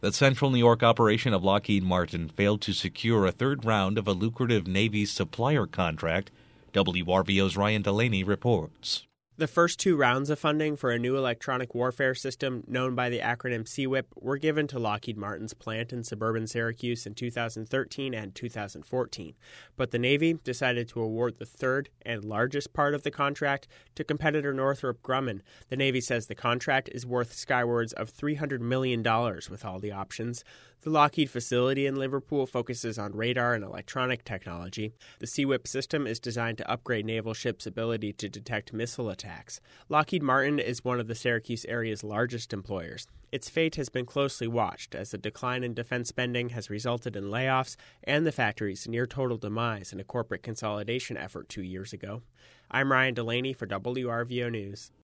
The Central New York operation of Lockheed Martin failed to secure a third round of a lucrative Navy supplier contract. WRVO's Ryan Delaney reports. The first two rounds of funding for a new electronic warfare system, known by the acronym CWIP, were given to Lockheed Martin's plant in suburban Syracuse in 2013 and 2014. But the Navy decided to award the third and largest part of the contract to competitor Northrop Grumman. The Navy says the contract is worth skywards of $300 million with all the options. The Lockheed facility in Liverpool focuses on radar and electronic technology. The CWIP system is designed to upgrade naval ships' ability to detect missile attacks. Lockheed Martin is one of the Syracuse area's largest employers. Its fate has been closely watched as the decline in defense spending has resulted in layoffs and the factory's near-total demise in a corporate consolidation effort 2 years ago. I'm Ryan Delaney for WRVO News.